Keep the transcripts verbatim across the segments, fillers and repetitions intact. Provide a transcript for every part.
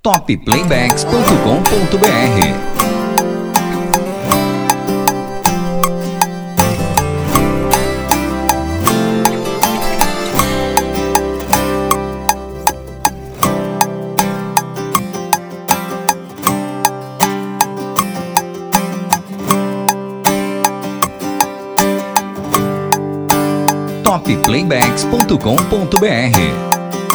topplaybacks ponto com ponto br. topplaybacks ponto com ponto br.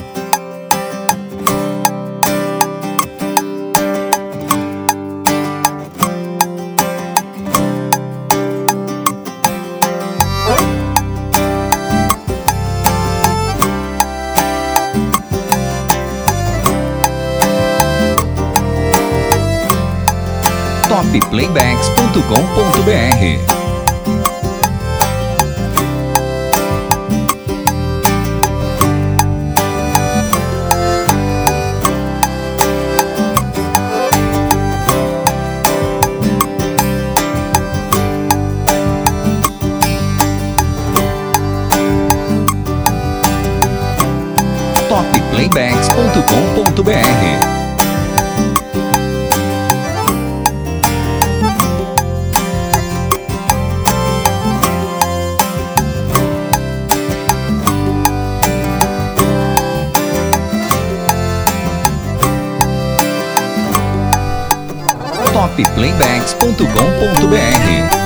topplaybacks ponto com ponto br. topplaybacks ponto com ponto br. topplaybacks ponto com ponto br.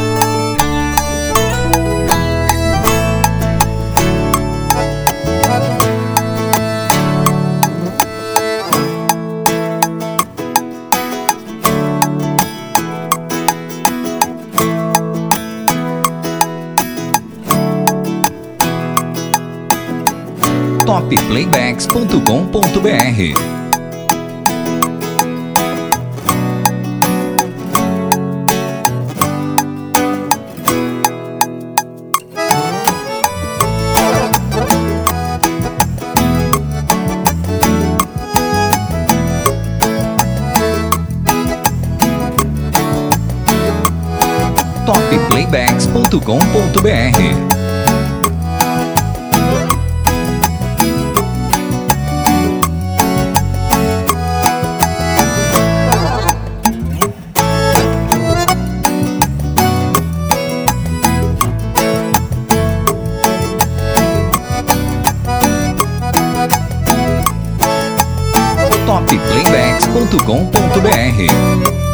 topplaybacks ponto com ponto br. topplaybacks ponto com ponto br. topplaybacks ponto com ponto br.